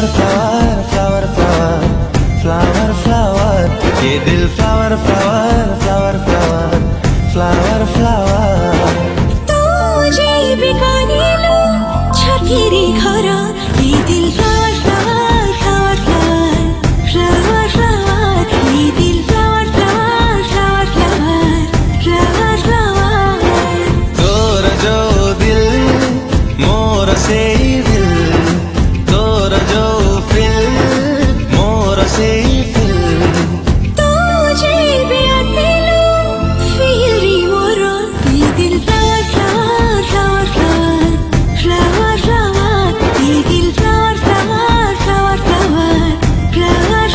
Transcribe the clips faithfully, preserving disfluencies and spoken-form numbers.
flower flower flower flower flower flower ये दिल flower flower flower flower flower flower तुझे बिगाने लो छातीरे घरा ये दिल flower flower flower flower flower flower ये दिल flower flower flower flower flower तोर जो दिल मोर से दिल तोर जो फिल मोर से फिल तुझे बिगाने लो फील री मोरा ये दिल flower flower flower flower flower ये दिल फ्लावर फ्लावर फ्लावर फ्लावर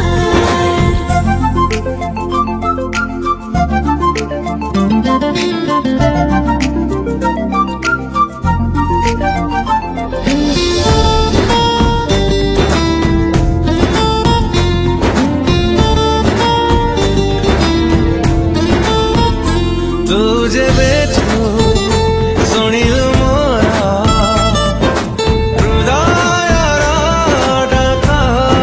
तुझे बैठो सुनिलु मोरा हृदयर डाका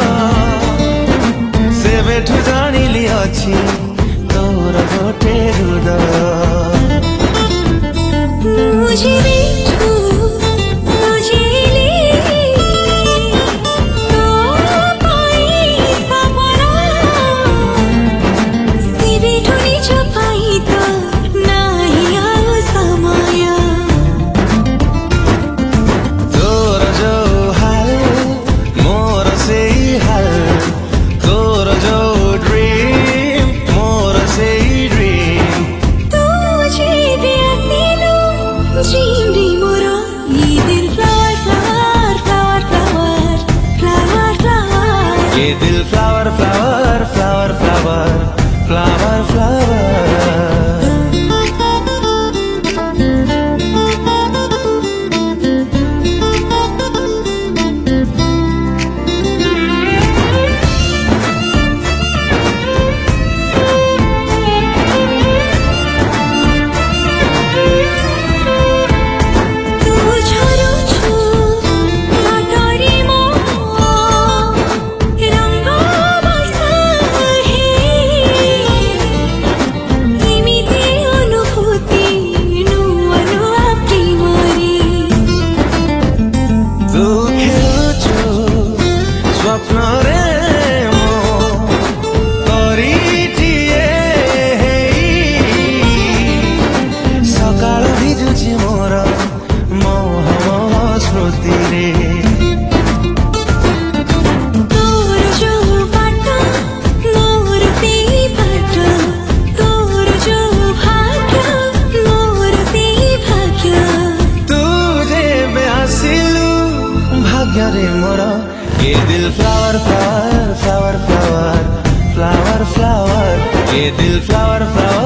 से बैठु जानिली अछि तोर गोटे हृदय मुझे बिठू सजेली तो पाई सपना से बिठू निज पाई तो नाही आव समय तोर जो हाल मोर से हाल तोर जो ड्रीम मोर से ड्रीम तुझे बियासिलो ड्रीम री मोरा ये दिल flower flower flower flower flower ये दिल flower flower flower flower flower flower रे मोरा ये दिल flower flower flower flower flower flower ये दिल फ्लावर फ्लावर